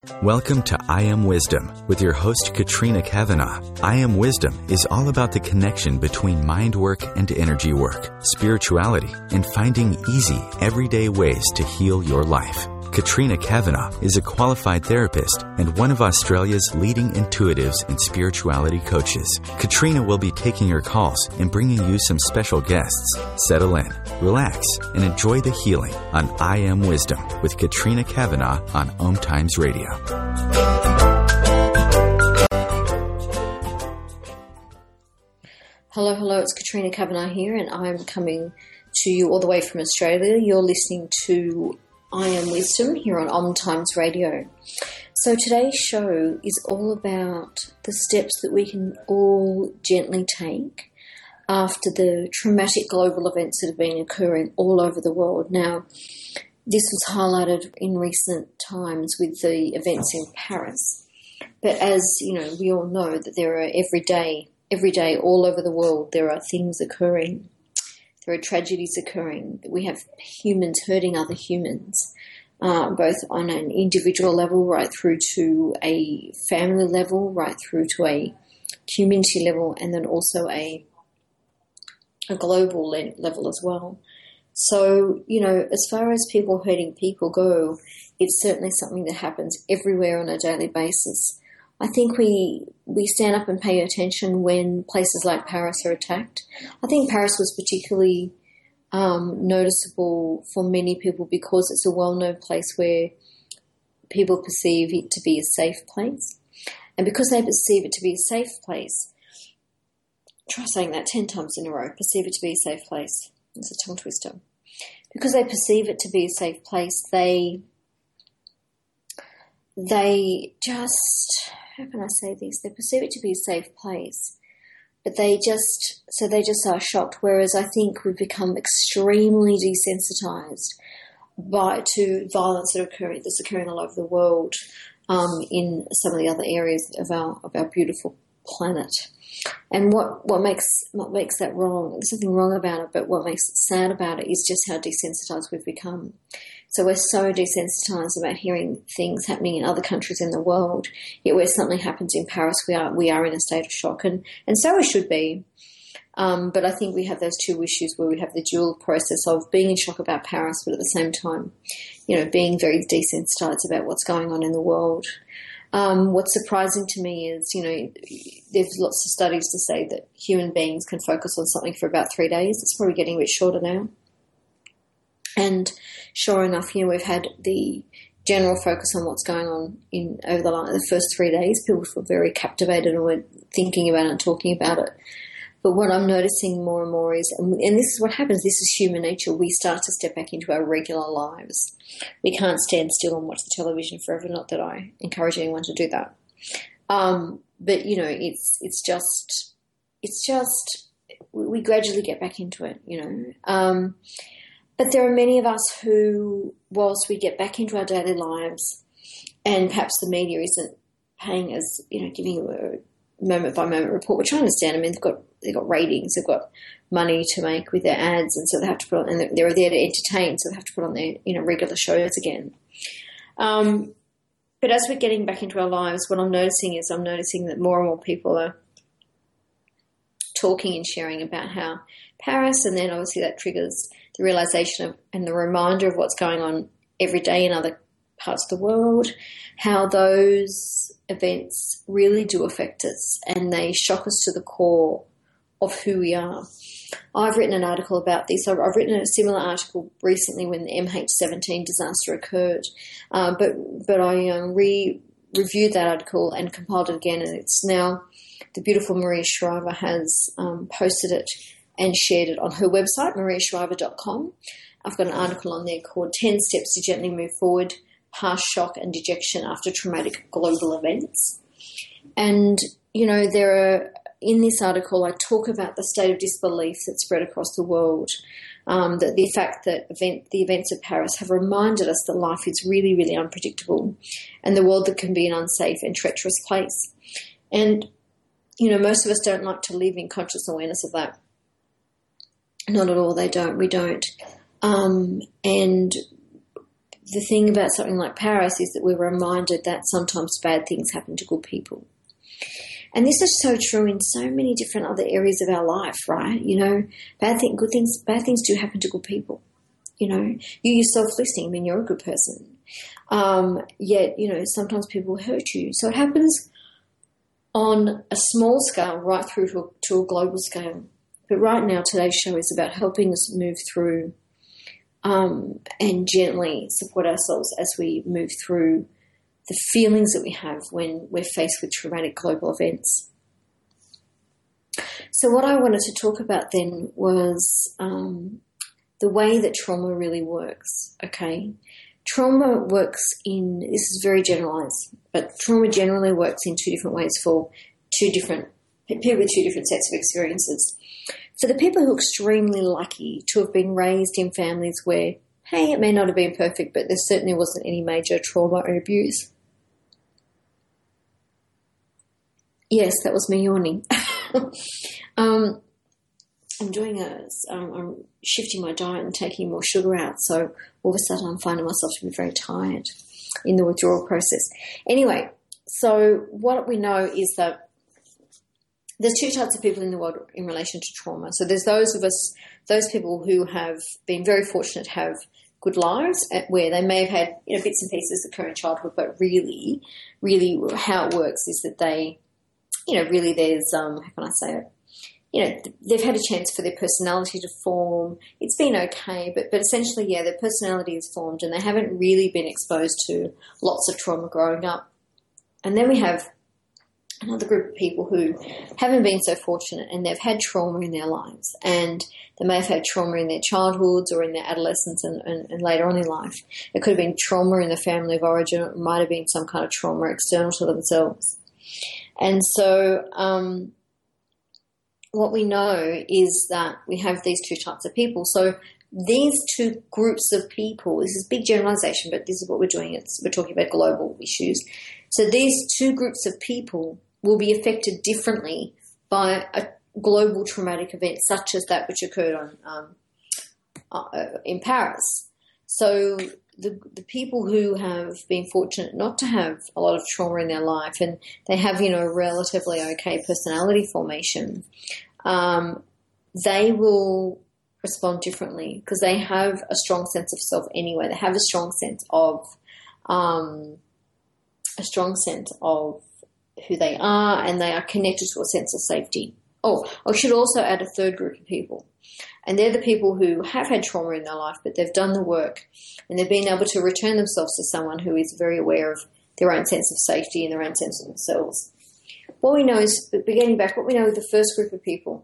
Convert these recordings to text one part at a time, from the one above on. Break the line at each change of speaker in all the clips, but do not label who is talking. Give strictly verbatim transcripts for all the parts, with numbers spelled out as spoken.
Welcome to I Am Wisdom with your host, Katrina Kavanagh. I Am Wisdom is all about the connection between mind work and energy work, spirituality, and finding easy, everyday ways to heal your life. Katrina Kavanagh is a qualified therapist and one of Australia's leading intuitives and spirituality coaches. Katrina will be taking your calls and bringing you some special guests. Settle in, relax, and enjoy the healing on I Am Wisdom with Katrina Kavanagh on Om Times Radio.
Hello, hello, it's Katrina Kavanagh here, and I'm coming to you all the way from Australia. You're listening to I Am Wisdom here on Om Times Radio. So today's show is all about the steps that we can all gently take after the traumatic global events that have been occurring all over the world. Now, this was highlighted in recent times with the events in Paris. But as you know, we all know that there are every day, every day all over the world, there are things occurring. There are tragedies occurring. We have humans hurting other humans, uh, both on an individual level, right through to a family level, right through to a community level, and then also a a global le- level as well. So, you know, as far as people hurting people go, it's certainly something that happens everywhere on a daily basis. I think we we stand up and pay attention when places like Paris are attacked. I think Paris was particularly um, noticeable for many people because it's a well-known place where people perceive it to be a safe place. And because they perceive it to be a safe place, try saying that ten times in a row, perceive it to be a safe place. It's a tongue twister. Because they perceive it to be a safe place, they they just... how can I say this? They perceive it to be a safe place, but they just, so they just are shocked. Whereas I think we've become extremely desensitized by to violence that occurring, that's occurring all over the world, um, in some of the other areas of our of our beautiful planet. And what, what makes what makes that wrong? There's nothing wrong about it, but what makes it sad about it is just how desensitized we've become. So we're so desensitized about hearing things happening in other countries in the world, yet where something happens in Paris, we are we are in a state of shock, and, and so we should be. Um, but I think we have those two issues where we have the dual process of being in shock about Paris, but at the same time, you know, being very desensitized about what's going on in the world. Um, what's surprising to me is, you know, there's lots of studies to say that human beings can focus on something for about three days. It's probably getting a bit shorter now. And sure enough, you know, we've had the general focus on what's going on in over the, the first three days. People feel very captivated and were thinking about it and talking about it. But what I'm noticing more and more is, and this is what happens, this is human nature, we start to step back into our regular lives. We can't stand still and watch the television forever, not that I encourage anyone to do that. Um, but, you know, it's it's just, it's just, we gradually get back into it, you know. Um, but there are many of us who, whilst we get back into our daily lives, and perhaps the media isn't paying us, you know, giving you a moment by moment report, which I understand. I mean, they've got they've got ratings, they've got money to make with their ads, and so they have to put on, and they're there to entertain, so they have to put on their, you know, regular shows again. Um, but as we're getting back into our lives, what I'm noticing is I'm noticing that more and more people are talking and sharing about how Paris, and then obviously that triggers the realization of and the reminder of what's going on every day in other parts of the world, how those events really do affect us and they shock us to the core of who we are. I've written an article about this. I've written a similar article recently when the M H seventeen disaster occurred, uh, but but I um, re reviewed that article and compiled it again, and it's now the beautiful Maria Shriver has um, posted it and shared it on her website, maria shriver dot com. I've got an article on there called ten steps to Gently Move Forward, Past Shock and Dejection After Traumatic Global Events. And, you know, there are, in this article, I talk about the state of disbelief that's spread across the world, um, that the fact that event, the events of Paris have reminded us that life is really, really unpredictable and the world that can be an unsafe and treacherous place. And, you know, most of us don't like to live in conscious awareness of that. Not at all, they don't, we don't. Um, and the thing about something like Paris is that we're reminded that sometimes bad things happen to good people. And this is so true in so many different other areas of our life, right? You know, bad thing, good things, bad things do happen to good people. You know, you yourself listening, I mean, you're a good person. Um, yet, you know, sometimes people hurt you. So it happens on a small scale right through to a, to a global scale. But right now, today's show is about helping us move through um, and gently support ourselves as we move through the feelings that we have when we're faced with traumatic global events. So what I wanted to talk about then was um, the way that trauma really works, okay? Trauma works in, this is very generalised, but trauma generally works in two different ways for two different people with two different sets of experiences. For the people who are extremely lucky to have been raised in families where, hey, it may not have been perfect, but there certainly wasn't any major trauma or abuse. Yes, that was me yawning. um, I'm doing a, um, I'm shifting my diet and taking more sugar out, so all of a sudden I'm finding myself to be very tired in the withdrawal process. Anyway, so what we know is that there's two types of people in the world in relation to trauma. So there's those of us, those people who have been very fortunate to have good lives where they may have had, you know, bits and pieces occur in childhood, but really, really how it works is that they, you know, really there's, um, how can I say it? You know, they've had a chance for their personality to form. It's been okay, but, but essentially, yeah, their personality is formed and they haven't really been exposed to lots of trauma growing up. And then we have another group of people who haven't been so fortunate and they've had trauma in their lives, and they may have had trauma in their childhoods or in their adolescence and, and, and later on in life. It could have been trauma in the family of origin. It might have been some kind of trauma external to themselves. And so um, what we know is that we have these two types of people. So these two groups of people, this is big generalization, but this is what we're doing. It's, we're talking about global issues. So these two groups of people will be affected differently by a global traumatic event such as that which occurred on um, uh, in Paris. So the the people who have been fortunate not to have a lot of trauma in their life and they have, you know, a relatively okay personality formation, um, they will respond differently because they have a strong sense of self anyway. They have a strong sense of um, a strong sense of who they are, and they are connected to a sense of safety. Oh, I should also add a third group of people, and they're the people who have had trauma in their life, but they've done the work and they've been able to return themselves to someone who is very aware of their own sense of safety and their own sense of themselves. What we know is, beginning back, what we know with the first group of people,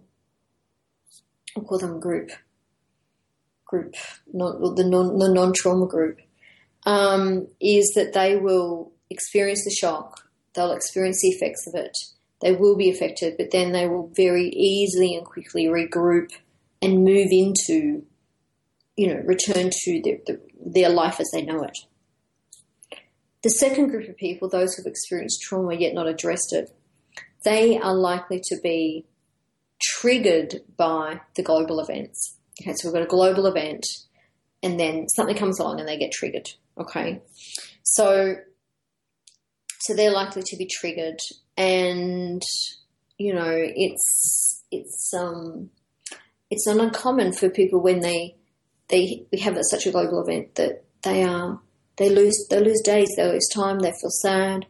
I'll call them group, group, not, the, non, the non-trauma group, um, is that they will experience the shock. They'll experience the effects of it. They will be affected, but then they will very easily and quickly regroup and move into, you know, return to their, their life as they know it. The second group of people, those who've experienced trauma yet not addressed it, they are likely to be triggered by the global events. Okay, so we've got a global event and then something comes along and they get triggered, okay? So... So they're likely to be triggered, and you know it's it's um it's not uncommon for people when they they we have such a global event that they are they lose they lose days, they lose time, they feel sad,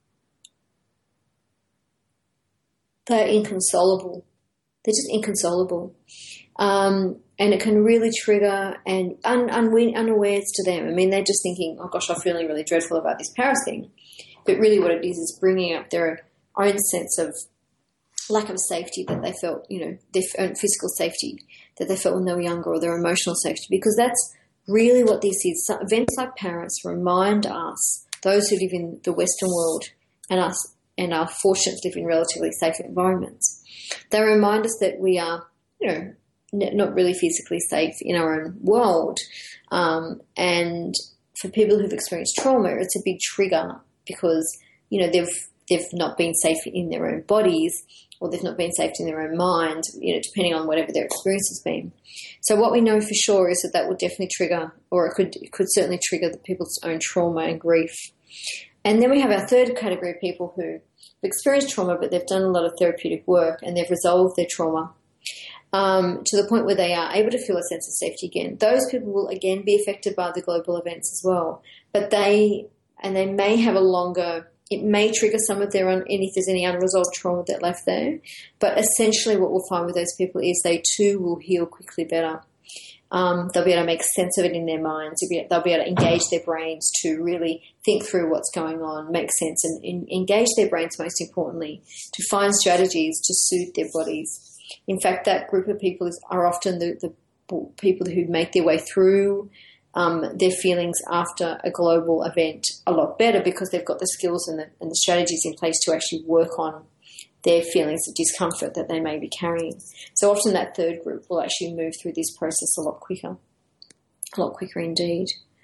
they're inconsolable, they're just inconsolable, um, and it can really trigger and un, un, unawares to them. I mean, they're just thinking, oh gosh, I'm feeling really dreadful about this Paris thing. But really what it is is bringing up their own sense of lack of safety that they felt, you know, their own physical safety that they felt when they were younger, or their emotional safety, because that's really what this is. So events like Paris remind us, those who live in the Western world and us and are fortunate to live in relatively safe environments, they remind us that we are, you know, not really physically safe in our own world. Um, and for people who've experienced trauma, it's a big trigger, because, you know, they've they've not been safe in their own bodies, or they've not been safe in their own mind, you know, depending on whatever their experience has been. So what we know for sure is that that will definitely trigger, or it could it could certainly trigger the people's own trauma and grief. And then we have our third category of people who have experienced trauma, but they've done a lot of therapeutic work and they've resolved their trauma um, to the point where they are able to feel a sense of safety again. Those people will again be affected by the global events as well, but they and they may have a longer. It may trigger some of their, un, and if there's any unresolved trauma that left there. But essentially what we'll find with those people is they too will heal quickly better. Um, they'll be able to make sense of it in their minds. They'll be able to engage their brains to really think through what's going on, make sense, and, and engage their brains, most importantly, to find strategies to soothe their bodies. In fact, that group of people is, are often the, the people who make their way through Um, their feelings after a global event a lot better because they've got the skills and the, and the strategies in place to actually work on their feelings of discomfort that they may be carrying. So often that third group will actually move through this process a lot quicker, a lot quicker indeed.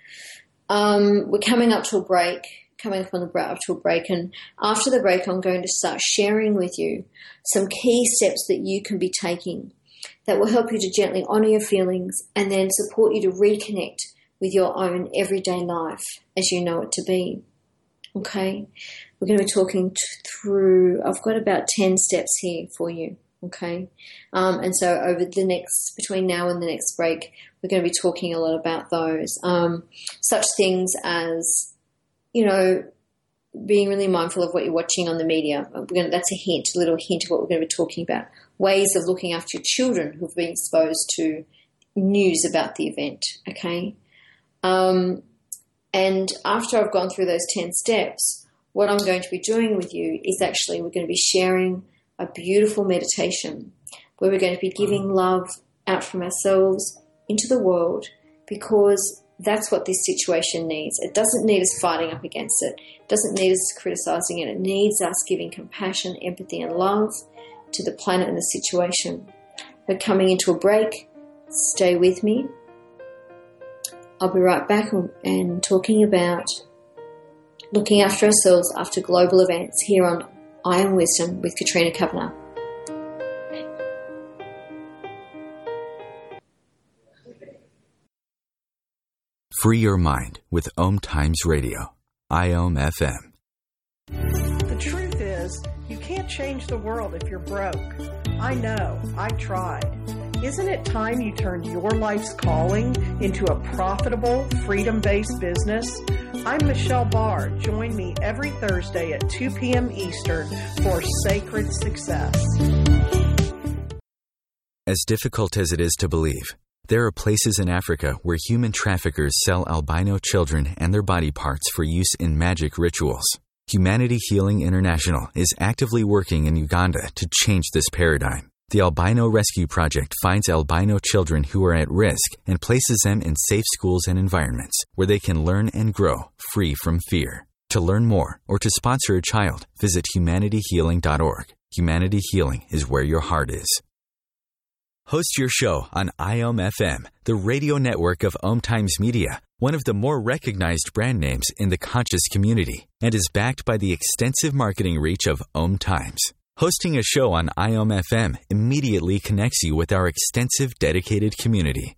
Um, we're coming up to a break, coming up on the up to a break, and after the break I'm going to start sharing with you some key steps that you can be taking that will help you to gently honour your feelings and then support you to reconnect with your own everyday life as you know it to be. Okay? We're going to be talking t- through, I've got about ten steps here for you. Okay? Um, and so over the next, between now and the next break, we're going to be talking a lot about those. Um, such things as, you know, being really mindful of what you're watching on the media. We're going to, that's a hint, a little hint of what we're going to be talking about. Ways of looking after your children who've been exposed to news about the event, okay? Um, and after I've gone through those ten steps, what I'm going to be doing with you is actually we're going to be sharing a beautiful meditation where we're going to be giving love out from ourselves into the world because that's what this situation needs. It doesn't need us fighting up against it. It doesn't need us criticizing it. It needs us giving compassion, empathy, and love to the planet and the situation. We're coming into a break. Stay with me. I'll be right back and talking about looking after ourselves after global events here on I Am Wisdom with Katrina Kavanagh.
Free your mind with Om Times Radio, I O M F M.
The truth is, you can't change the world if you're broke. I know, I tried. Isn't it time you turned your life's calling into a profitable, freedom-based business? I'm Michelle Barr. Join me every Thursday at two p.m. Eastern for Sacred Success.
As difficult as it is to believe, there are places in Africa where human traffickers sell albino children and their body parts for use in magic rituals. Humanity Healing International is actively working in Uganda to change this paradigm. The Albino Rescue Project finds albino children who are at risk and places them in safe schools and environments where they can learn and grow free from fear. To learn more or to sponsor a child, visit humanity healing dot org. Humanity Healing is where your heart is. Host your show on I O M F M, the radio network of Om Times Media, one of the more recognized brand names in the conscious community, and is backed by the extensive marketing reach of Om Times. Hosting a show on I O M F M immediately connects you with our extensive dedicated community.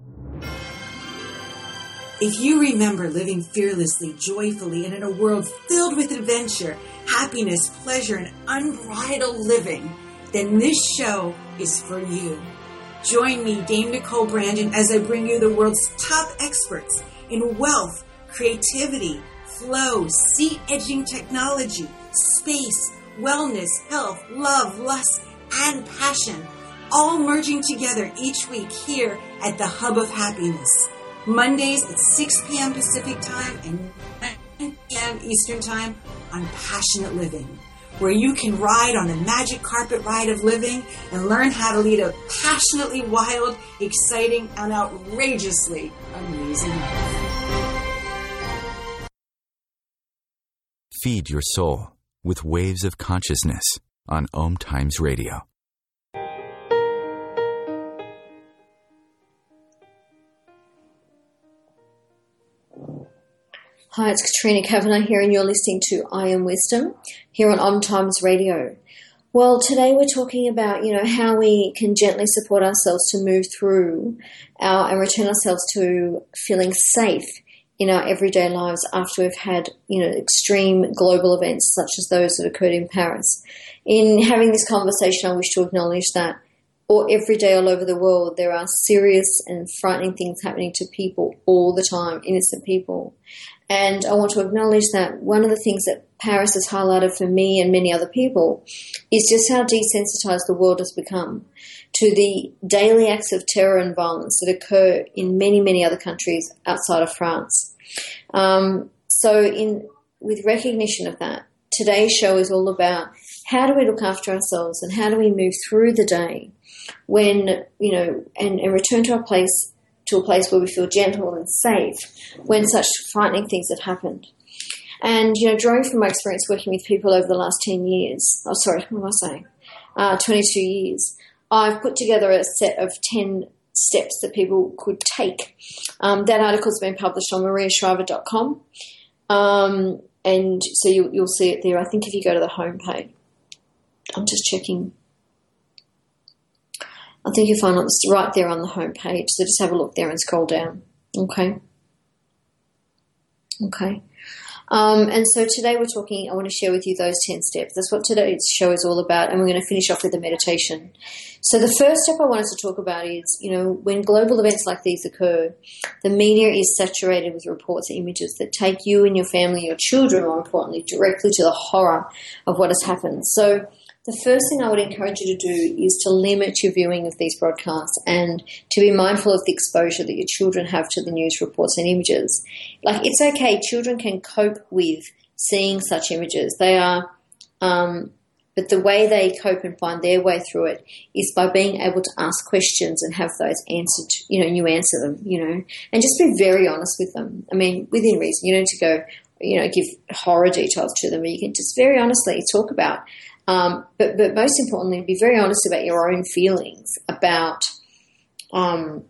If you remember living fearlessly, joyfully, and in a world filled with adventure, happiness, pleasure, and unbridled living, then this show is for you. Join me, Dame Nicole Brandon, as I bring you the world's top experts in wealth, creativity, flow, seat-edging technology, space, wellness, health, love, lust, and passion, all merging together each week here at the Hub of Happiness. Mondays at six p.m. Pacific Time and nine p.m. Eastern Time on Passionate Living, where you can ride on the magic carpet ride of living and learn how to lead a passionately wild, exciting, and outrageously amazing life.
Feed your soul with Waves of Consciousness on Om Times Radio.
Hi, it's Katrina Kavanagh here, and you're listening to I Am Wisdom here on Om Times Radio. Well, today we're talking about, you know, how we can gently support ourselves to move through our and return ourselves to feeling safe in our everyday lives after we've had, you know, extreme global events such as those that occurred in Paris. In having this conversation, I wish to acknowledge that or every day all over the world, there are serious and frightening things happening to people all the time, innocent people. And I want to acknowledge that one of the things that Paris has highlighted for me and many other people is just how desensitized the world has become to the daily acts of terror and violence that occur in many, many other countries outside of France. Um, so in with recognition of that, today's show is all about how do we look after ourselves and how do we move through the day when, you know, and, and return to our place, to a place where we feel gentle and safe when such frightening things have happened. And, you know, drawing from my experience working with people over the last ten years, oh, sorry, what am I saying? Uh, twenty-two years, I've put together a set of ten steps that people could take. Um, that article's been published on maria shriver dot com. Um, and so you, you'll see it there. I think if you go to the homepage, I'm just checking. I think you'll find it's right there on the homepage. So just have a look there and scroll down. Okay. Okay. Um, and so today we're talking, I want to share with you those ten steps. That's what today's show is all about, and we're going to finish off with a meditation. So the first step I wanted to talk about is, you know, when global events like these occur, the media is saturated with reports and images that take you and your family, your children, more importantly, directly to the horror of what has happened. So the first thing I would encourage you to do is to limit your viewing of these broadcasts and to be mindful of the exposure that your children have to the news reports and images. Like, it's okay. Children can cope with seeing such images. They are, um, but the way they cope and find their way through it is by being able to ask questions and have those answered, you know, and you answer them, you know, and just be very honest with them. I mean, within reason. You don't need to go, you know, give horror details to them, but you can just very honestly talk about Um, but, but most importantly, be very honest about your own feelings about um,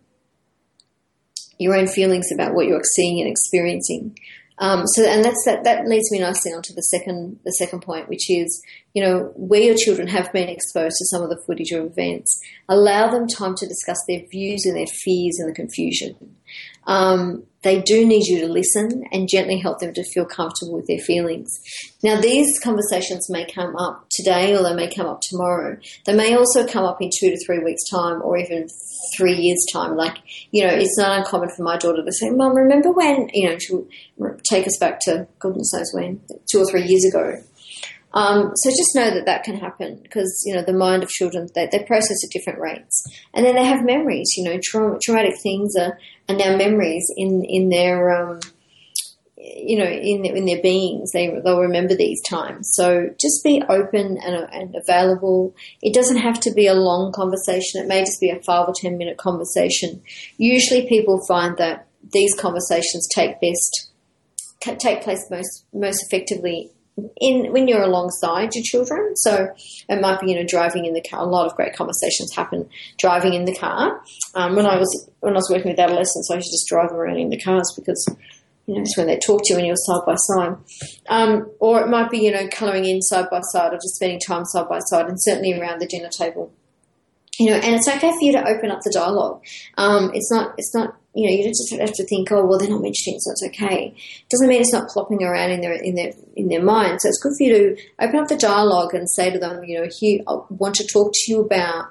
your own feelings about what you're seeing and experiencing. Um, so, and that's that. That leads me nicely onto the second the second point, which is, you know, where your children have been exposed to some of the footage or events, allow them time to discuss their views and their fears and the confusion. Um, they do need you to listen and gently help them to feel comfortable with their feelings. Now, these conversations may come up today or they may come up tomorrow. They may also come up in two to three weeks' time or even three years' time. Like, you know, it's not uncommon for my daughter to say, Mum, remember when, you know, she'll take us back to goodness knows when, two or three years ago. Um, so just know that that can happen because, you know, the mind of children, they, they process at different rates. And then they have memories, you know, tra- traumatic things are, are now memories in, in their, um, you know, in, in their beings. They, they'll remember these times. So just be open and, and available. It doesn't have to be a long conversation. It may just be a five or ten minute conversation. Usually people find that these conversations take best, take place most, most effectively in when you're alongside your children. So it might be, you know, driving in the car. A lot of great conversations happen driving in the car. Um, when I was when I was working with adolescents, I used to just drive around in the cars because, you know, it's when they talk to you and you're side by side. Um, or it might be, you know, colouring in side by side or just spending time side by side, and certainly around the dinner table. You know, and it's okay for you to open up the dialogue. Um, it's not, it's not, you know, you just have to think, oh, well, they're not mentioning it, so it's okay. It doesn't mean it's not plopping around in their, in their, in their mind. So it's good for you to open up the dialogue and say to them, you know, here, I want to talk to you about,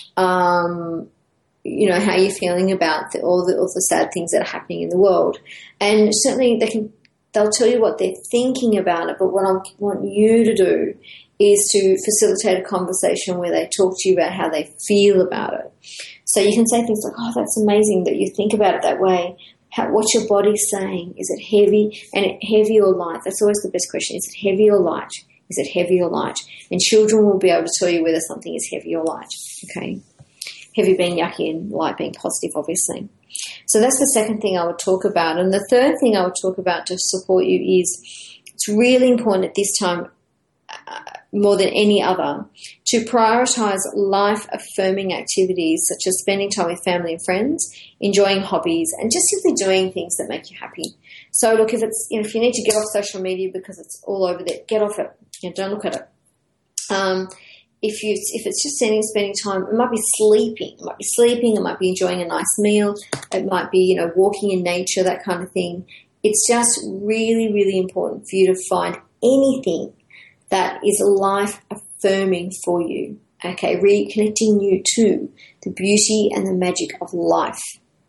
um, you know, how you're feeling about the, all the, all the sad things that are happening in the world. And certainly they can, they'll tell you what they're thinking about it, but what I want you to do is to facilitate a conversation where they talk to you about how they feel about it. So you can say things like, oh, that's amazing that you think about it that way. How, what's your body saying? Is it heavy? And it, heavy or light? That's always the best question. Is it heavy or light? Is it heavy or light? And children will be able to tell you whether something is heavy or light. Okay. Heavy being yucky and light being positive, obviously. So that's the second thing I would talk about. And the third thing I would talk about to support you is it's really important at this time, uh, more than any other, to prioritise life-affirming activities such as spending time with family and friends, enjoying hobbies, and just simply doing things that make you happy. So, look, if it's, you know, if you need to get off social media because it's all over there, get off it. You know, don't look at it. Um, if you if it's just sitting, spending time, it might be sleeping. It might be sleeping. It might be enjoying a nice meal. It might be, you know, walking in nature, that kind of thing. It's just really, really important for you to find anything that is life affirming for you. Okay, reconnecting you to the beauty and the magic of life.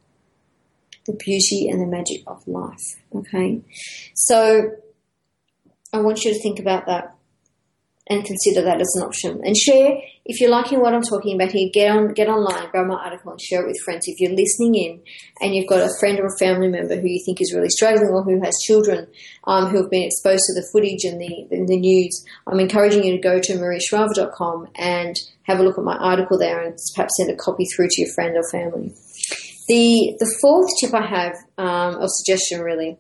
The beauty and the magic of life. Okay, so I want you to think about that and consider that as an option. And share, if you're liking what I'm talking about here, get on, get online, grab my article and share it with friends. If you're listening in and you've got a friend or a family member who you think is really struggling or who has children um, who have been exposed to the footage and the, the news, I'm encouraging you to go to maria shriver dot com and have a look at my article there and perhaps send a copy through to your friend or family. The, the fourth tip I have, um, or suggestion really,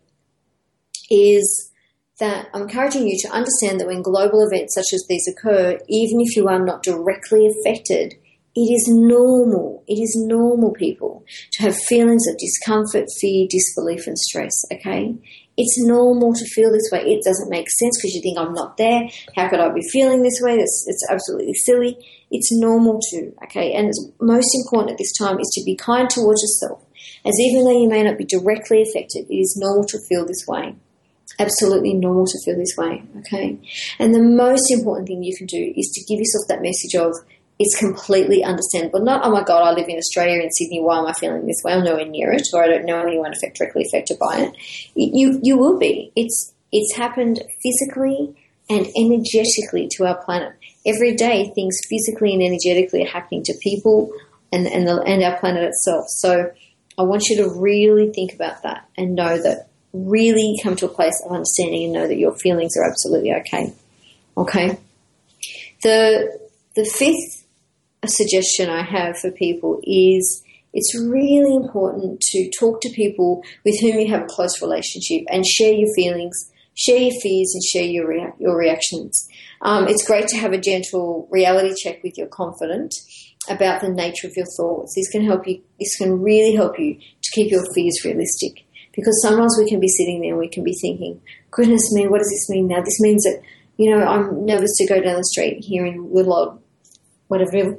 is that I'm encouraging you to understand that when global events such as these occur, even if you are not directly affected, it is normal. It is normal, people, to have feelings of discomfort, fear, disbelief, and stress, okay? It's normal to feel this way. It doesn't make sense because you think, I'm not there. How could I be feeling this way? It's, it's absolutely silly. It's normal too, okay? And it's most important at this time is to be kind towards yourself, as even though you may not be directly affected, it is normal to feel this way. Absolutely normal to feel this way, okay? And the most important thing you can do is to give yourself that message of, it's completely understandable. Not, oh my God, I live in Australia, in Sydney, why am I feeling this way? I'm nowhere near it, or I don't know anyone affect, directly affected by it. You you will be. It's it's happened physically and energetically to our planet. Every day, things physically and energetically are happening to people and, and, the, and our planet itself. So I want you to really think about that and know that, really come to a place of understanding and know that your feelings are absolutely okay. Okay? The the fifth suggestion I have for people is it's really important to talk to people with whom you have a close relationship and share your feelings, share your fears, and share your rea- your reactions. Um, it's great to have a gentle reality check with your confidant about the nature of your thoughts. This can help you. This can really help you to keep your fears realistic. Because sometimes we can be sitting there and we can be thinking, goodness me, what does this mean now? This means that, you know, I'm nervous to go down the street here in Woodlog, whatever,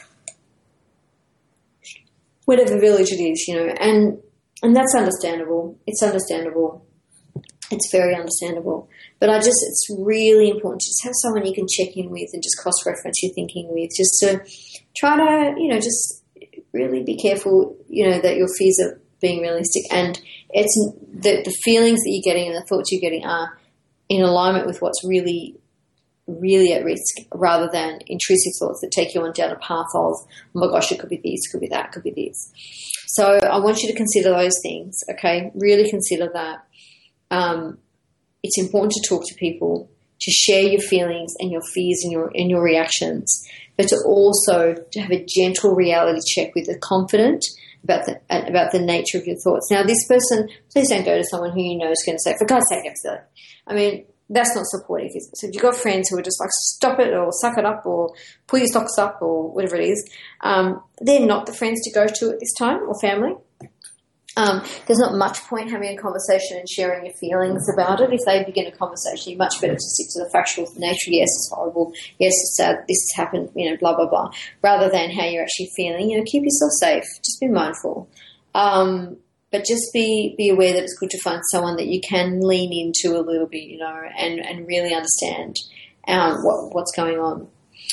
whatever village it is, you know, and and that's understandable. It's understandable. It's very understandable. But I just, it's really important to just have someone you can check in with and just cross-reference your thinking with, just to try to, you know, just really be careful, you know, that your fears are being realistic, and it's the, the feelings that you're getting and the thoughts you're getting are in alignment with what's really, really at risk, rather than intrusive thoughts that take you on down a path of, oh my gosh, it could be this, could be that, could be this. So I want you to consider those things, okay? Really consider that. Um, it's important to talk to people, to share your feelings and your fears and your and your reactions, but to also to have a gentle reality check with the confident about the about the nature of your thoughts. Now, this person, please don't go to someone who you know is going to say, for God's sake, Esther. I mean, that's not supportive. So if you've got friends who are just like, stop it or suck it up or pull your socks up or whatever it is, um, they're not the friends to go to at this time, or family. Um, there's not much point having a conversation and sharing your feelings about it. If they begin a conversation, you're much better to stick to the factual nature. Yes, it's horrible. Yes, it's sad. This has happened, you know, blah, blah, blah, rather than how you're actually feeling. You know, keep yourself safe. Just be mindful. Um, but just be, be aware that it's good to find someone that you can lean into a little bit, you know, and, and really understand um, what, what's going on.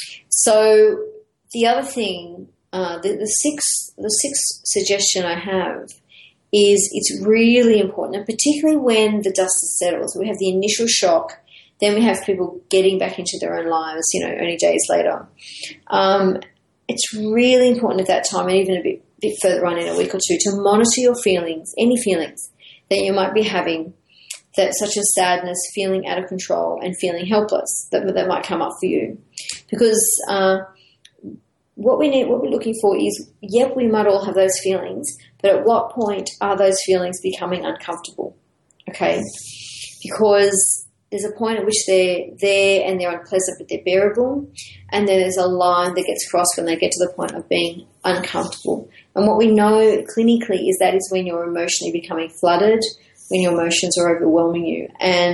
So the other thing, uh, the, the sixth, the sixth suggestion I have is it's really important, and particularly when the dust settles. We have the initial shock, then we have people getting back into their own lives, you know, only days later. Um, it's really important at that time, and even a bit, bit further on in a week or two, to monitor your feelings, any feelings that you might be having, that such as sadness, feeling out of control, and feeling helpless, that, that might come up for you. Because uh, what we need, what we're looking for is, yep, we might all have those feelings, but at what point are those feelings becoming uncomfortable? Okay? Because there's a point at which they're there and they're unpleasant, but they're bearable. And then there's a line that gets crossed when they get to the point of being uncomfortable. And what we know clinically is that is when you're emotionally becoming flooded, when your emotions are overwhelming you. And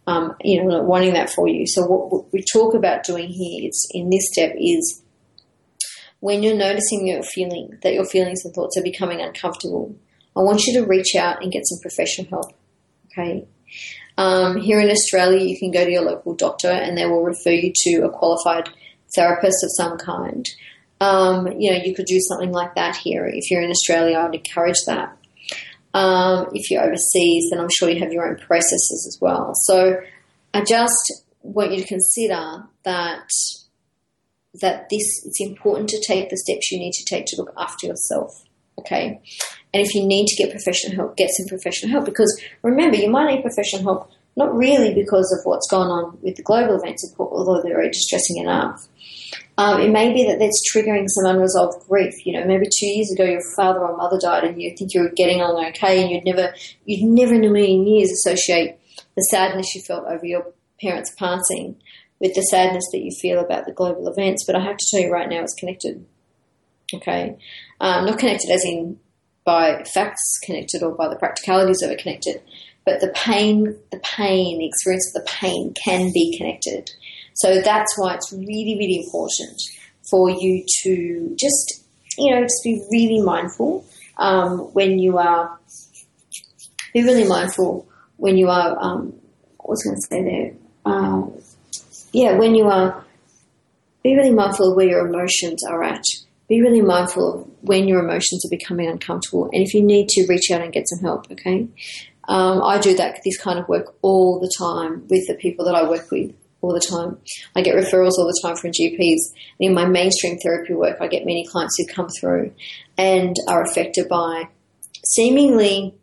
um, you know, wanting that for you. So what, what we talk about doing here is in this step is when you're noticing your feeling, that your feelings and thoughts are becoming uncomfortable, I want you to reach out and get some professional help, okay? Um, here in Australia, you can go to your local doctor and they will refer you to a qualified therapist of some kind. Um, you know, you could do something like that here. If you're in Australia, I would encourage that. Um, if you're overseas, then I'm sure you have your own processes as well. So I just want you to consider that that this, it's important to take the steps you need to take to look after yourself, okay? And if you need to get professional help, get some professional help, because remember, you might need professional help not really because of what's gone on with the global events, although they're very distressing enough. Um, it may be that that's triggering some unresolved grief. You know, maybe two years ago your father or mother died and you think you were getting along okay, and you'd never, you'd never in a million years associate the sadness you felt over your parents passing with the sadness that you feel about the global events. But I have to tell you right now, it's connected, okay? Um, not connected as in by facts connected or by the practicalities of it connected, but the pain, the pain, the experience of the pain can be connected. So that's why it's really, really important for you to just, you know, just be really mindful um, when you are, be really mindful when you are, um, what was I going to say there? Um, yeah, when you are, be really mindful of where your emotions are at. Be really mindful of when your emotions are becoming uncomfortable. And if you need to, reach out and get some help, okay? Um, I do that, this kind of work all the time with the people that I work with all the time. I get referrals all the time from G Ps. And in my mainstream therapy work, I get many clients who come through and are affected by seemingly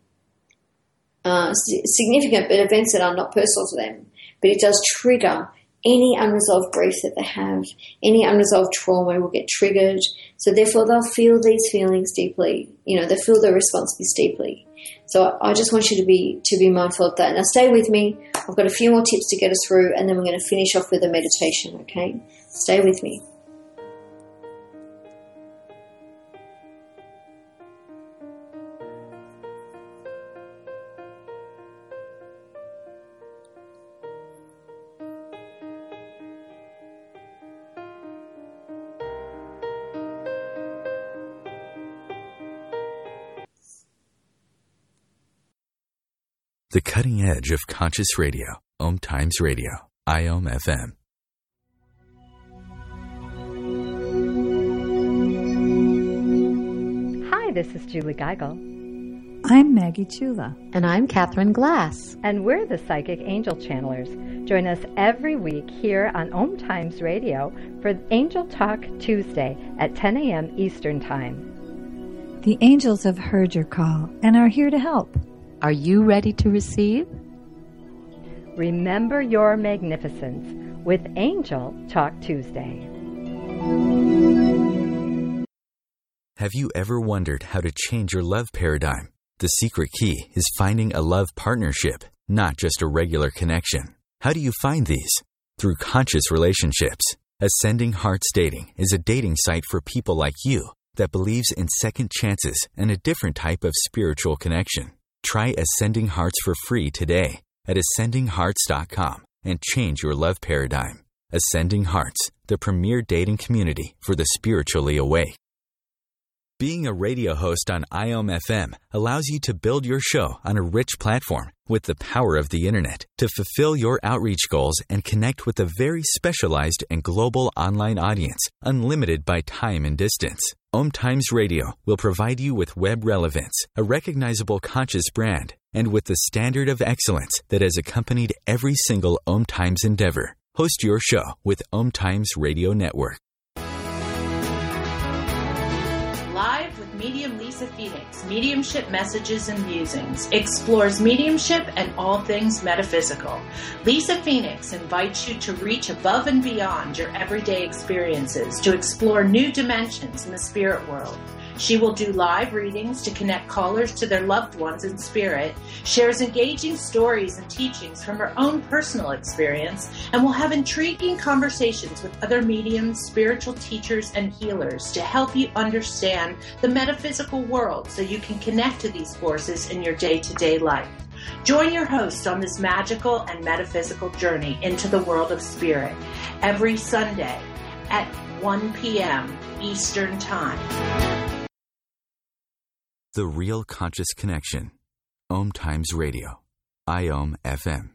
uh, significant but events that are not personal to them. But it does trigger any unresolved grief that they have, any unresolved trauma will get triggered. So therefore they'll feel these feelings deeply. You know, they feel the responsibilities deeply. So I just want you to be to be mindful of that. Now stay with me. I've got a few more tips to get us through, and then we're going to finish off with a meditation, okay? Stay with me.
The cutting edge of conscious radio, Om Times Radio, I O M F M.
Hi, this is Julie Geigel.
I'm Maggie Chula.
And I'm Catherine Glass.
And we're the Psychic Angel Channelers. Join us every week here on Om Times Radio for Angel Talk Tuesday at ten a.m. Eastern Time.
The angels have heard your call and are here to help.
Are you ready to receive?
Remember your magnificence with Angel Talk Tuesday.
Have you ever wondered how to change your love paradigm? The secret key is finding a love partnership, not just a regular connection. How do you find these? Through conscious relationships. Ascending Hearts Dating is a dating site for people like you that believes in second chances and a different type of spiritual connection. Try Ascending Hearts for free today at ascending hearts dot com and change your love paradigm. Ascending Hearts, the premier dating community for the spiritually awake. Being a radio host on I O M F M allows you to build your show on a rich platform with the power of the internet to fulfill your outreach goals and connect with a very specialized and global online audience, unlimited by time and distance. Om Times Radio will provide you with web relevance, a recognizable conscious brand, and with the standard of excellence that has accompanied every single Om Times endeavor. Host your show with Om Times Radio Network.
Live with Medium Lisa Phoenix, Mediumship Messages and Musings, explores mediumship and all things metaphysical. Lisa Phoenix invites you to reach above and beyond your everyday experiences, to explore new dimensions in the spirit world. She will do live readings to connect callers to their loved ones in spirit, shares engaging stories and teachings from her own personal experience, and will have intriguing conversations with other mediums, spiritual teachers, and healers to help you understand the metaphysical world so you can connect to these forces in your day-to-day life. Join your host on this magical and metaphysical journey into the world of spirit every Sunday at one p.m. Eastern Time.
The Real Conscious Connection. Om Times Radio. I O M F M.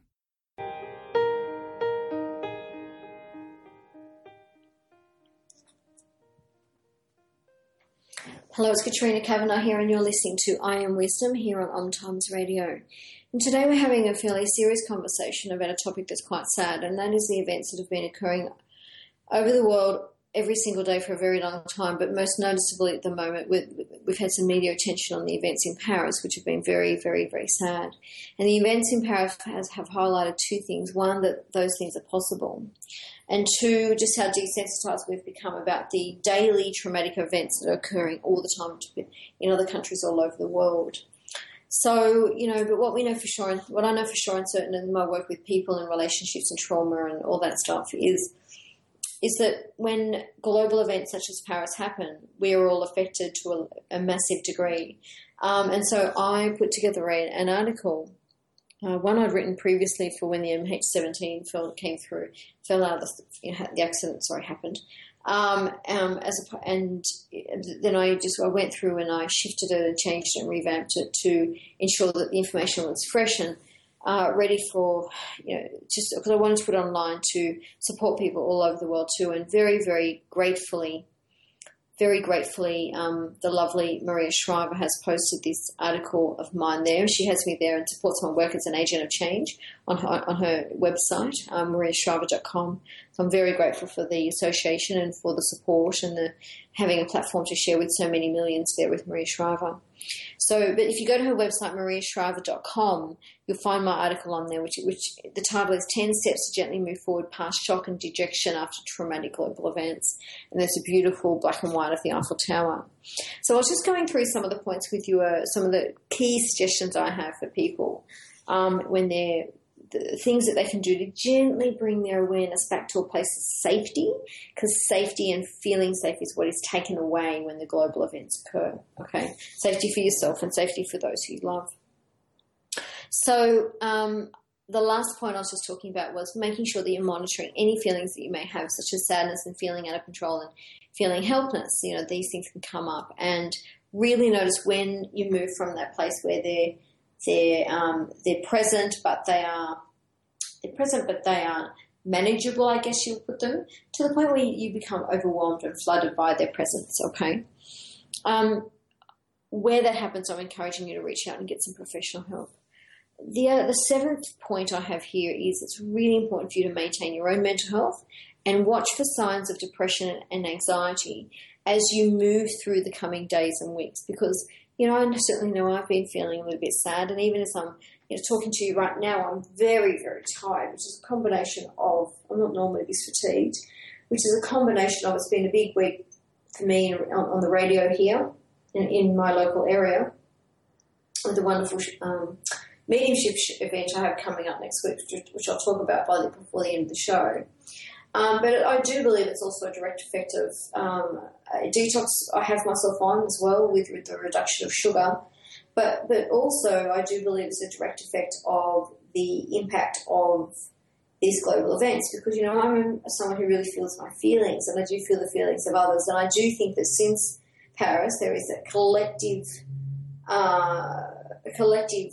Hello, it's Katrina Kavanagh here, and you're listening to I Am Wisdom here on Om Times Radio. And today we're having a fairly serious conversation about a topic that's quite sad, and that is the events that have been occurring over the world every single day for a very long time, but most noticeably at the moment, we've, we've had some media attention on the events in Paris, which have been very, very, very sad. And the events in Paris has, have highlighted two things. One, that those things are possible. And two, just how desensitized we've become about the daily traumatic events that are occurring all the time in other countries all over the world. So, you know, but what we know for sure, and what I know for sure and certain in my work with people and relationships and trauma and all that stuff is, is that when global events such as Paris happen, we are all affected to a, a massive degree. Um, and so I put together a, an article, uh, one I'd written previously for when the M H seventeen fell, came through, fell out of the, you know, the accident, sorry, happened. Um, um, as a, and then I just I went through and I shifted it and changed it and revamped it to ensure that the information was fresh and uh, ready for, you know, just because I wanted to put it online to support people all over the world too. And very, very gratefully, very gratefully, um, the lovely Maria Shriver has posted this article of mine there. She has me there and supports my work as an agent of change on her, on her website, um, maria shriver dot com. So I'm very grateful for the association and for the support and the having a platform to share with so many millions there with Maria Shriver. So, but if you go to her website, maria shriver dot com, you'll find my article on there, which, which the title is ten Steps to Gently Move Forward Past Shock and Dejection After Traumatic Global Events. And there's a beautiful black and white of the Eiffel Tower. So I was just going through some of the points with you, uh, some of the key suggestions I have for people um, when they're the things that they can do to gently bring their awareness back to a place of safety, because safety and feeling safe is what is taken away when the global events occur, okay? Safety for yourself and safety for those who you love. So um, the last point I was just talking about was making sure that you're monitoring any feelings that you may have, such as sadness and feeling out of control and feeling helpless. You know, these things can come up, and really notice when you move from that place where they're They're um, they're present, but they are they're present, but they are manageable, I guess you'll put them, to the point where you become overwhelmed and flooded by their presence. Okay, um, where that happens, I'm encouraging you to reach out and get some professional help. The uh, the seventh point I have here is it's really important for you to maintain your own mental health and watch for signs of depression and anxiety as you move through the coming days and weeks, because you know, I certainly know I've been feeling a little bit sad, and even as I'm you know, talking to you right now, I'm very, very tired, which is a combination of, I'm not normally this fatigued, which is a combination of it's been a big week for me on, on the radio here in, in my local area with the wonderful um, mediumship event I have coming up next week, which I'll talk about by the, before the end of the show. Um, but I do believe it's also a direct effect of um, a detox I have myself on as well with, with the reduction of sugar. But but also I do believe it's a direct effect of the impact of these global events, because, you know, I'm someone who really feels my feelings, and I do feel the feelings of others. And I do think that since Paris there is a collective, uh, a collective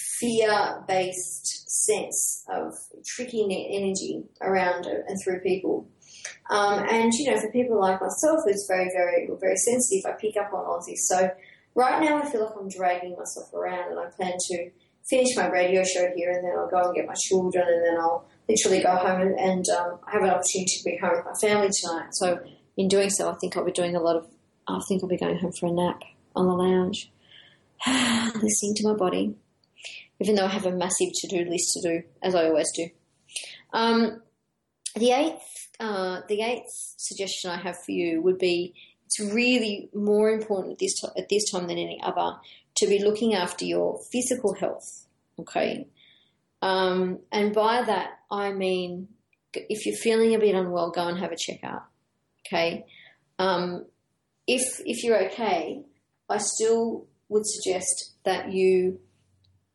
fear-based sense of tricky energy around and through people. Um, and, you know, for people like myself who's very, very, very sensitive, I pick up on all these. So right now I feel like I'm dragging myself around, and I plan to finish my radio show here, and then I'll go and get my children, and then I'll literally go home and, and um, have an opportunity to be home with my family tonight. So in doing so, I think I'll be doing a lot of, I think I'll be going home for a nap on the lounge, listening to my body, even though I have a massive to-do list to do, as I always do. Um, the eighth, uh, the eighth suggestion I have for you would be, it's really more important at this, t- at this time than any other to be looking after your physical health, okay? Um, and by that, I mean, if you're feeling a bit unwell, go and have a checkup, okay? Um, if if you're okay, I still would suggest that you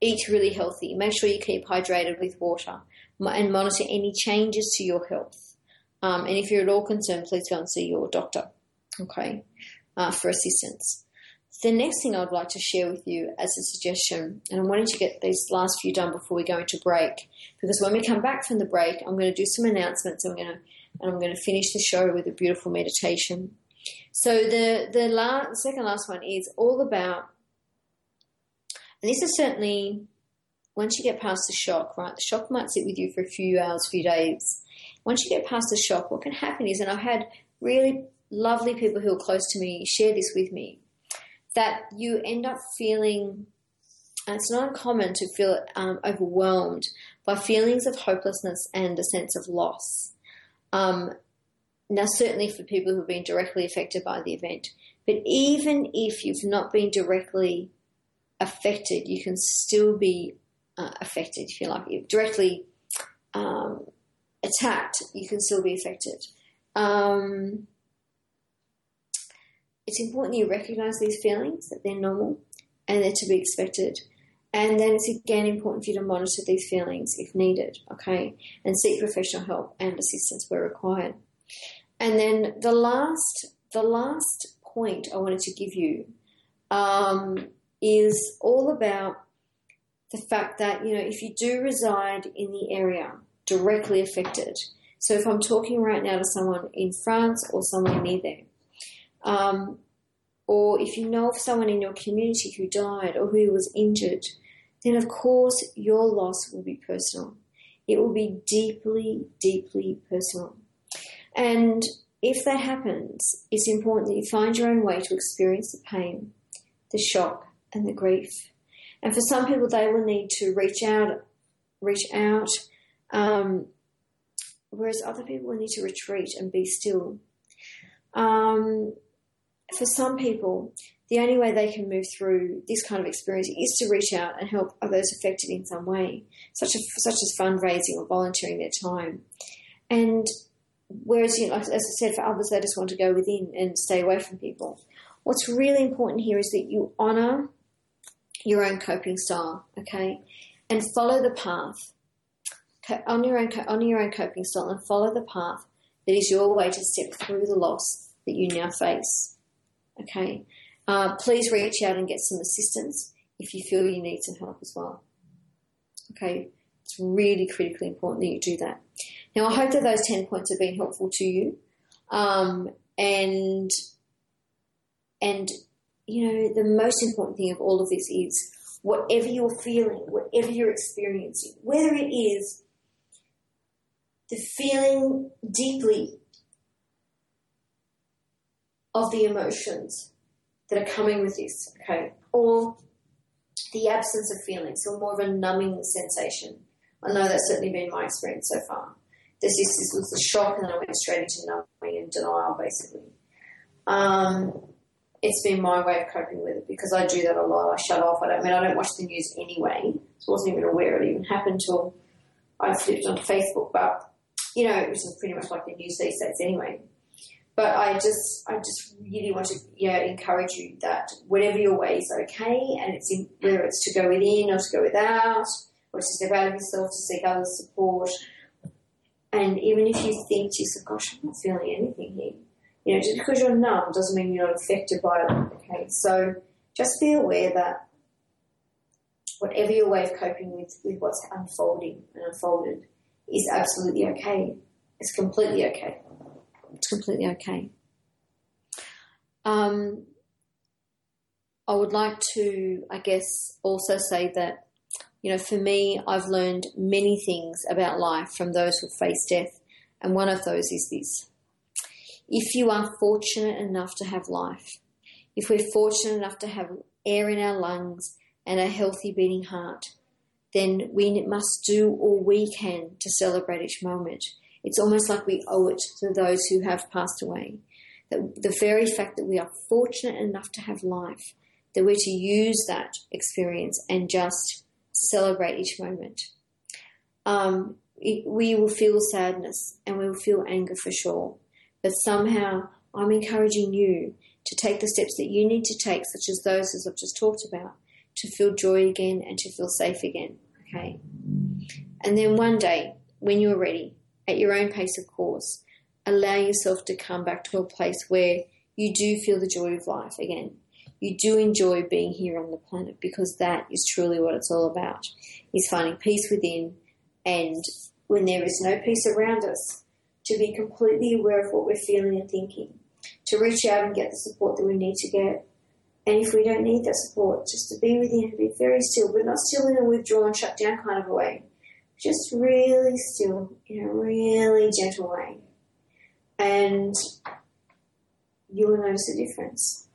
eat really healthy. Make sure you keep hydrated with water and monitor any changes to your health. Um, and if you're at all concerned, please go and see your doctor, okay, uh, for assistance. The next thing I'd like to share with you as a suggestion, and I'm wanting to get these last few done before we go into break, because when we come back from the break, I'm going to do some announcements, and I'm going to, and I'm going to finish the show with a beautiful meditation. So the the, last, the second last one is all about, and this is certainly, once you get past the shock, right, the shock might sit with you for a few hours, few days. Once you get past the shock, what can happen is, and I've had really lovely people who are close to me share this with me, that you end up feeling, and it's not uncommon to feel um, overwhelmed by feelings of hopelessness and a sense of loss. Um, now, certainly for people who have been directly affected by the event, but even if you've not been directly affected, you can still be uh, affected, if you like. If directly um, attacked, you can still be affected. Um, it's important you recognize these feelings, that they're normal and they're to be expected. And then it's again important for you to monitor these feelings if needed, okay, and seek professional help and assistance where required. And then the last, the last point I wanted to give you um, is all about the fact that, you know, if you do reside in the area directly affected, so if I'm talking right now to someone in France or somewhere near there, um, or if you know of someone in your community who died or who was injured, then of course your loss will be personal. It will be deeply, deeply personal. And if that happens, it's important that you find your own way to experience the pain, the shock, and the grief. And for some people, they will need to reach out, reach out, um, whereas other people will need to retreat and be still. Um, for some people, the only way they can move through this kind of experience is to reach out and help others affected in some way, such as, such as fundraising or volunteering their time. And whereas, you know, as I said, for others, they just want to go within and stay away from people. What's really important here is that you honour your own coping style, okay, and follow the path on your own on your own coping style, and follow the path that is your way to step through the loss that you now face, okay. Uh, please reach out and get some assistance if you feel you need some help as well, okay. It's really critically important that you do that. Now, I hope that those ten points have been helpful to you, um, and and. You know, the most important thing of all of this is whatever you're feeling, whatever you're experiencing, whether it is the feeling deeply of the emotions that are coming with this, okay, or the absence of feelings, or more of a numbing sensation. I know that's certainly been my experience so far. This, this, this was the shock, and then I went straight into numbing and denial, basically. Um... It's been my way of coping with it, because I do that a lot. I shut off. I don't I mean I don't watch the news anyway, so I wasn't even aware it even happened until I flipped onto Facebook. But you know, it was pretty much like the news these days anyway. But I just, I just really want to, yeah, encourage you that whatever your way is okay, and it's in, whether it's to go within or to go without, or to step out of yourself to seek other support. And even if you think to yourself, "Gosh, I'm not feeling anything here," you know, just because you're numb doesn't mean you're not affected by it, okay? So just be aware that whatever your way of coping with, with what's unfolding and unfolded is absolutely okay. It's completely okay. It's completely okay. Um, I would like to, I guess, also say that, you know, for me, I've learned many things about life from those who face death, and one of those is this. If you are fortunate enough to have life, if we're fortunate enough to have air in our lungs and a healthy beating heart, then we must do all we can to celebrate each moment. It's almost like we owe it to those who have passed away. That the very fact that we are fortunate enough to have life, that we're to use that experience and just celebrate each moment. Um, it, we will feel sadness and we will feel anger for sure. But somehow I'm encouraging you to take the steps that you need to take, such as those as I've just talked about, to feel joy again and to feel safe again, okay? And then one day, when you're ready, at your own pace, of course, allow yourself to come back to a place where you do feel the joy of life again. You do enjoy being here on the planet, because that is truly what it's all about, is finding peace within, and when there is no peace around us, to be completely aware of what we're feeling and thinking, to reach out and get the support that we need to get. And if we don't need that support, just to be within and be very still, but not still in a withdrawn, shut down kind of a way. Just really still in a really gentle way. And you will notice a difference.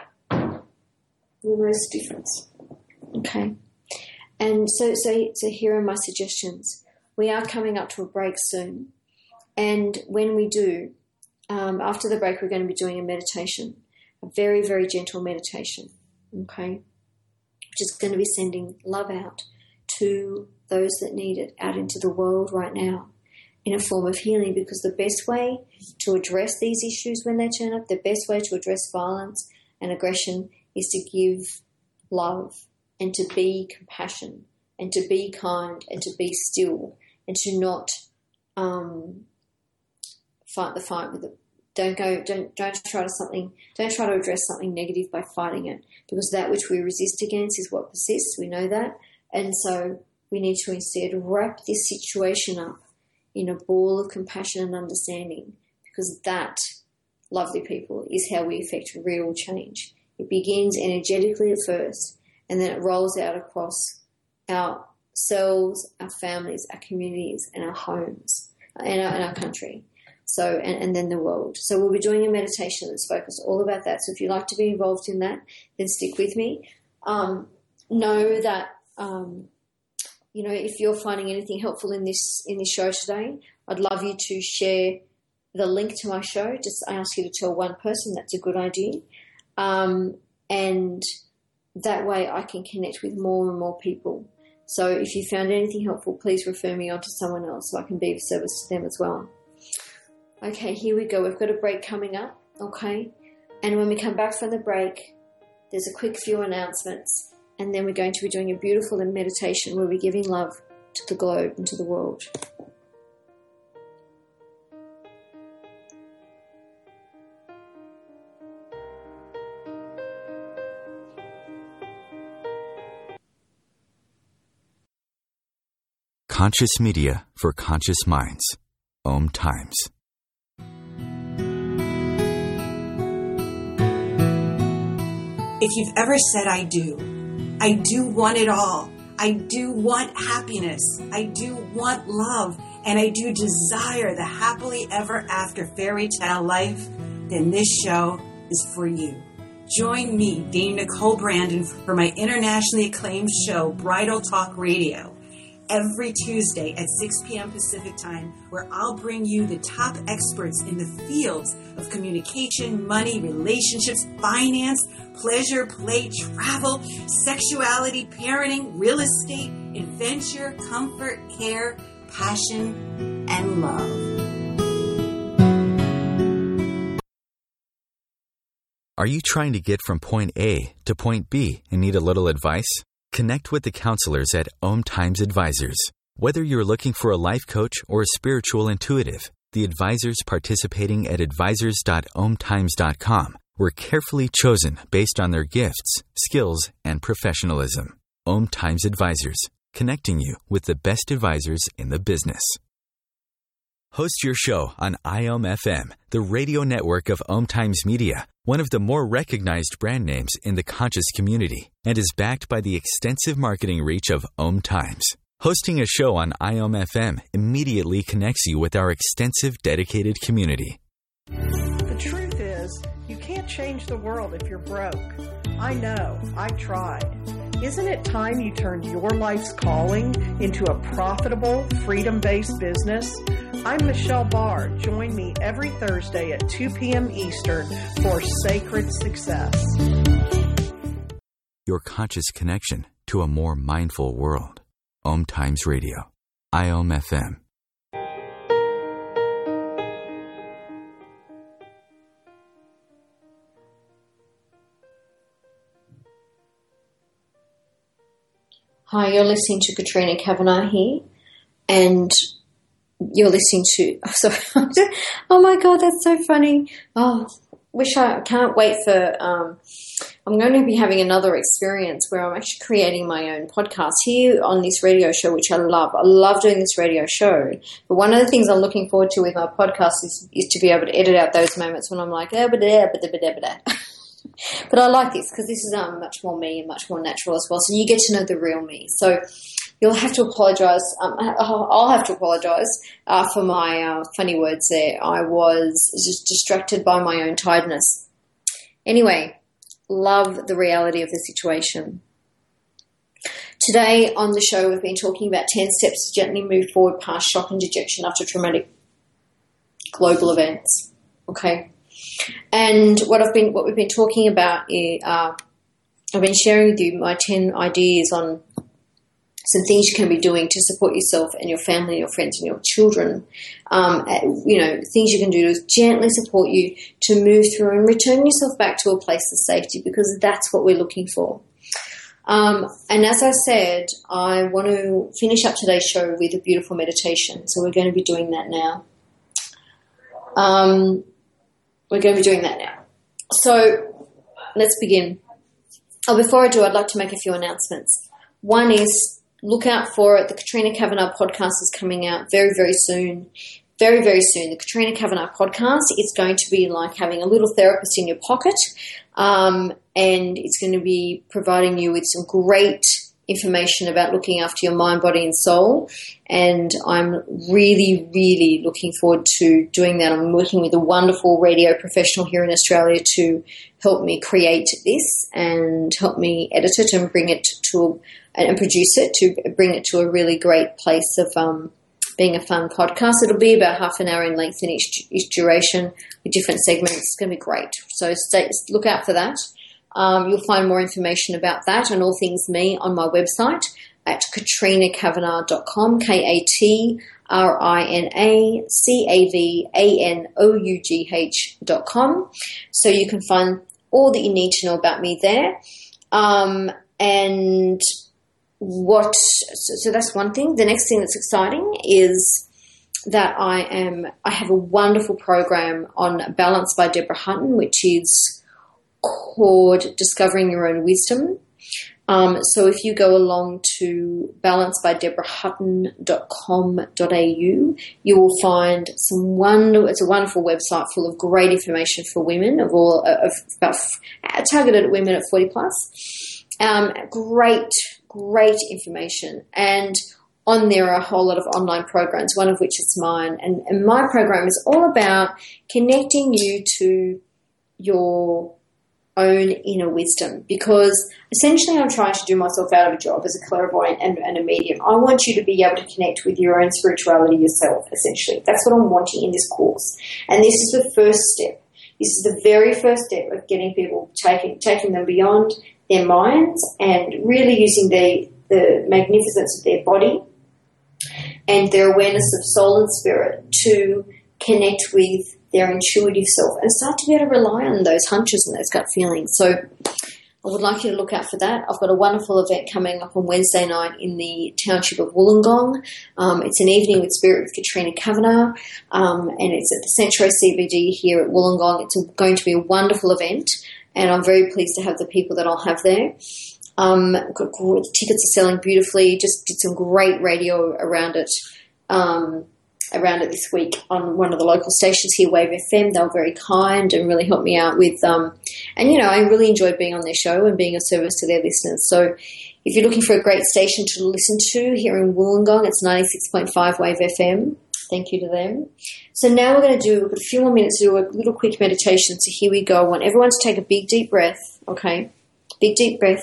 You'll notice a difference. Okay. And so, so, so here are my suggestions. We are coming up to a break soon. And when we do, um, after the break, we're going to be doing a meditation, a very, very gentle meditation, okay, which is going to be sending love out to those that need it out into the world right now in a form of healing, because the best way to address these issues when they turn up, the best way to address violence and aggression is to give love and to be compassion and to be kind and to be still and to not um, fight the fight with it. Don't go. Don't don't try to something. Don't try to address something negative by fighting it, because that which we resist against is what persists. We know that, and so we need to instead wrap this situation up in a ball of compassion and understanding, because that, lovely people, is how we effect real change. It begins energetically at first, and then it rolls out across our selves, our families, our communities, and our homes, and our, and our country. So, and, and then the world. So we'll be doing a meditation that's focused all about that. So if you'd like to be involved in that, then stick with me. Um, know that, um, you know, if you're finding anything helpful in this in this show today, I'd love you to share the link to my show. Just I ask you to tell one person. That's a good idea. Um, and that way I can connect with more and more people. So if you found anything helpful, please refer me on to someone else so I can be of service to them as well. Okay, here we go. We've got a break coming up, okay? And when we come back from the break, there's a quick few announcements, and then we're going to be doing a beautiful meditation where we're giving love to the globe and to the world.
Conscious media for conscious minds. Om Times.
If you've ever said, I do, I do want it all, I do want happiness, I do want love, and I do desire the happily ever after fairy tale life, then this show is for you. Join me, Dame Nicole Brandon, for my internationally acclaimed show, Bridal Talk Radio, every Tuesday at six p.m. Pacific Time, where I'll bring you the top experts in the fields of communication, money, relationships, finance, pleasure, play, travel, sexuality, parenting, real estate, adventure, comfort, care, passion, and love.
Are you trying to get from point A to point B and need a little advice? Connect with the counselors at Om Times Advisors. Whether you're looking for a life coach or a spiritual intuitive, the advisors participating at advisors dot om times dot com were carefully chosen based on their gifts, skills, and professionalism. Om Times Advisors, connecting you with the best advisors in the business. Host your show on I O M F M, the radio network of Om Times Media, one of the more recognized brand names in the conscious community, and is backed by the extensive marketing reach of Om Times. Hosting a show on I O M F M immediately connects you with our extensive dedicated community.
The truth is, you can't change the world if you're broke. I know, I tried. Isn't it time you turned your life's calling into a profitable, freedom-based business? I'm Michelle Barr. Join me every Thursday at two p.m. Eastern for Sacred Success.
Your conscious connection to a more mindful world. Om Times Radio. I O M F M.
Hi, you're listening to Katrina Kavanagh here, and you're listening to, oh, sorry, oh my God, that's so funny. Oh, wish I, I can't wait for, um, I'm going to be having another experience where I'm actually creating my own podcast here on this radio show, which I love. I love doing this radio show. But one of the things I'm looking forward to with my podcast is, is to be able to edit out those moments when I'm like, oh, but da, but da, but da, but da. But I like this because this is um, much more me and much more natural as well. So you get to know the real me. So you'll have to apologise. Um, I'll have to apologise uh, for my uh, funny words there. I was just distracted by my own tiredness. Anyway, love the reality of the situation. Today on the show, we've been talking about ten steps to gently move forward past shock and dejection after traumatic global events. Okay. And what I've been, what we've been talking about is, uh, I've been sharing with you my ten ideas on some things you can be doing to support yourself and your family, your friends, and your children. Um, you know, things you can do to gently support you to move through and return yourself back to a place of safety, because that's what we're looking for. Um, and as I said, I want to finish up today's show with a beautiful meditation. So we're going to be doing that now. Um, We're going to be doing that now. So let's begin. Oh, before I do, I'd like to make a few announcements. One is look out for it. The Katrina Kavanagh podcast is coming out very, very soon. Very, very soon. The Katrina Kavanagh podcast is going to be like having a little therapist in your pocket, um, and it's going to be providing you with some great information about looking after your mind, body and soul, and I'm really, really looking forward to doing that. I'm working with a wonderful radio professional here in Australia to help me create this and help me edit it and bring it to, and produce it to bring it to a really great place of um, being a fun podcast. It'll be about half an hour in length in each, each duration with different segments. It's going to be great. So stay, look out for that. Um, you'll find more information about that and all things me on my website at katrina kavanagh dot com, K A T R I N A C A V A N O U G H dot com. So you can find all that you need to know about me there. Um, and what, so, so that's one thing. The next thing that's exciting is that I am, I have a wonderful program on Balance by Deborah Hutton, which is called Discovering Your Own Wisdom. Um, so if you go along to balance by deborah hutton dot com dot a u, you will find some wonderful, it's a wonderful website full of great information for women of all, of about, targeted at women at forty plus. Um, great, great information. And on there are a whole lot of online programs, one of which is mine. And, and my program is all about connecting you to your own inner wisdom, because essentially I'm trying to do myself out of a job as a clairvoyant and, and a medium. I want you to be able to connect with your own spirituality yourself, essentially. That's what I'm wanting in this course. And this is the first step. This is the very first step of getting people, taking taking them beyond their minds and really using the, the magnificence of their body and their awareness of soul and spirit to connect with their intuitive self and start to be able to rely on those hunches and those gut feelings. So I would like you to look out for that. I've got a wonderful event coming up on Wednesday night in the township of Wollongong. Um, it's an evening with Spirit with Katrina Kavanagh, um, and it's at the Centro C B D here at Wollongong. It's a, going to be a wonderful event, and I'm very pleased to have the people that I'll have there. Um, got, tickets are selling beautifully. Just did some great radio around it. Um, around it this week on one of the local stations here, Wave F M. They were very kind and really helped me out with, um, and, you know, I really enjoyed being on their show and being of service to their listeners. So if you're looking for a great station to listen to here in Wollongong, it's ninety-six point five Wave F M. Thank you to them. So now we're going to do, we've got a few more minutes to do a little quick meditation. So here we go. I want everyone to take a big, deep breath. Okay. Big, deep breath.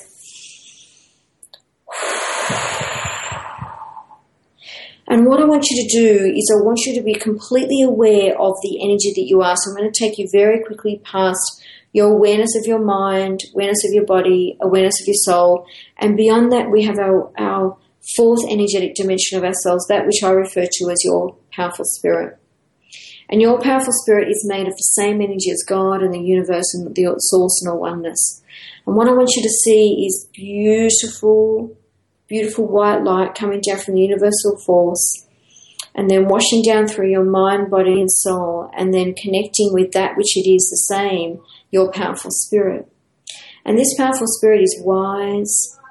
And what I want you to do is I want you to be completely aware of the energy that you are. So I'm going to take you very quickly past your awareness of your mind, awareness of your body, awareness of your soul. And beyond that, we have our, our fourth energetic dimension of ourselves, that which I refer to as your powerful spirit. And your powerful spirit is made of the same energy as God and the universe and the source and all oneness. And what I want you to see is beautiful, beautiful white light coming down from the universal force, and then washing down through your mind, body, and soul, and then connecting with that which it is the same, your powerful spirit. And this powerful spirit is wise,